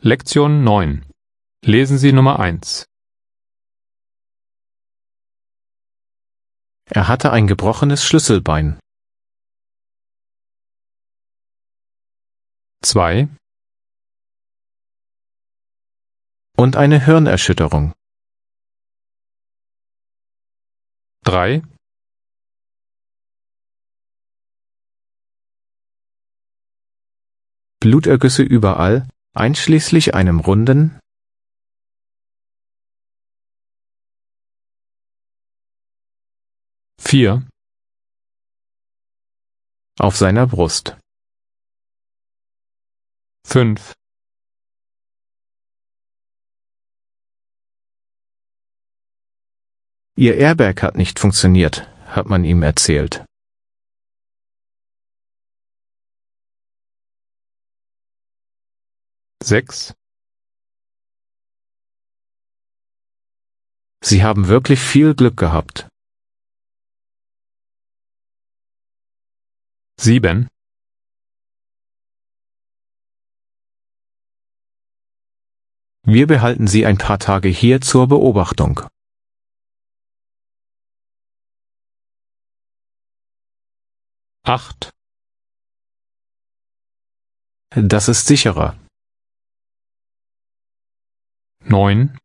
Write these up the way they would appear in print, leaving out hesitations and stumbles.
Lektion 9. Lesen Sie Nummer 1. Er hatte ein gebrochenes Schlüsselbein. 2, Und eine Hirnerschütterung. 3, Blutergüsse überall, einschließlich einem runden, 4, auf seiner Brust. 5, Ihr Airbag hat nicht funktioniert, hat man ihm erzählt. 6, Sie haben wirklich viel Glück gehabt. 7, Wir behalten Sie ein paar Tage hier zur Beobachtung. 8, Das ist sicherer. 9,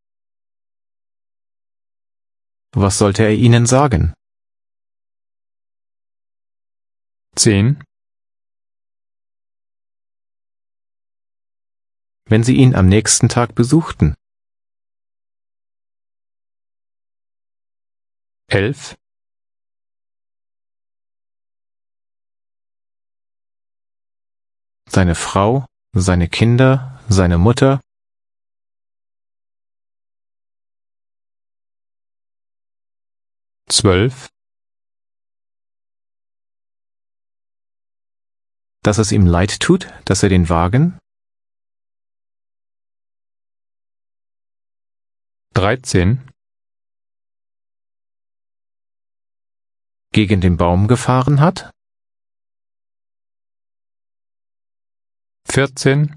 Was sollte er Ihnen sagen? 10, Wenn Sie ihn am nächsten Tag besuchten? 11, Seine Frau, seine Kinder, seine Mutter? 12, Dass es ihm leid tut, dass er den Wagen? 13, Gegen den Baum gefahren hat? 14,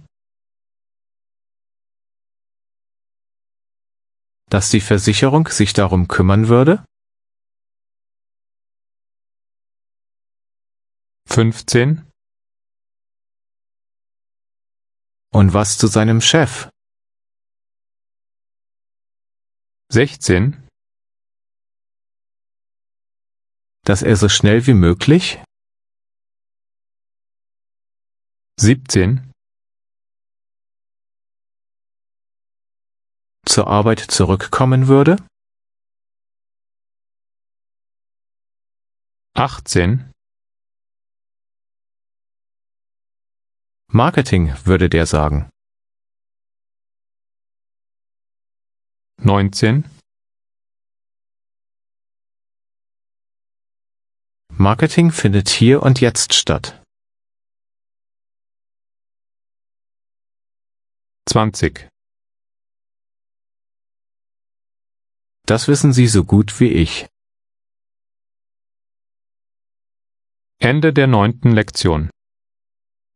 Dass die Versicherung sich darum kümmern würde? 15, Und was zu seinem Chef? 16, Dass er so schnell wie möglich? 17, Zur Arbeit zurückkommen würde? 18, Marketing, würde der sagen. 19, Marketing findet hier und jetzt statt. 20. Das wissen Sie so gut wie ich. Ende der 9. Lektion.